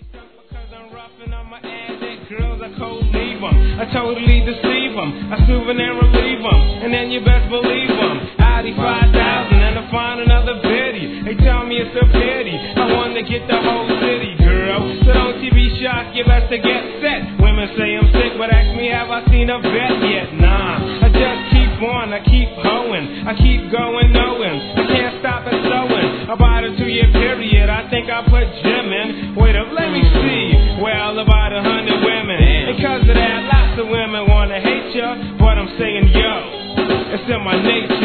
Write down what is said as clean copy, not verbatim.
Because I'm roughing on my addict girls, I cold leave them. I totally deceive them. I souvenir relieve them. And then you best believe them. Audi 5000 and I find another biddy. They tell me it's a pity. I want to get the whole city, girl. So don't you be shocked, you best to get set. Women say I'm sick, but ask me have I seen a vet yet? Nah, I just keep on, I keep hoeing. I keep going, knowing I can't stop at sewing. About a 2-year period, I think I put Jim in. Wait up, let me see. Well, about 100 women. Because of that, lots of women wanna hate ya, but I'm saying yo, it's in my nature.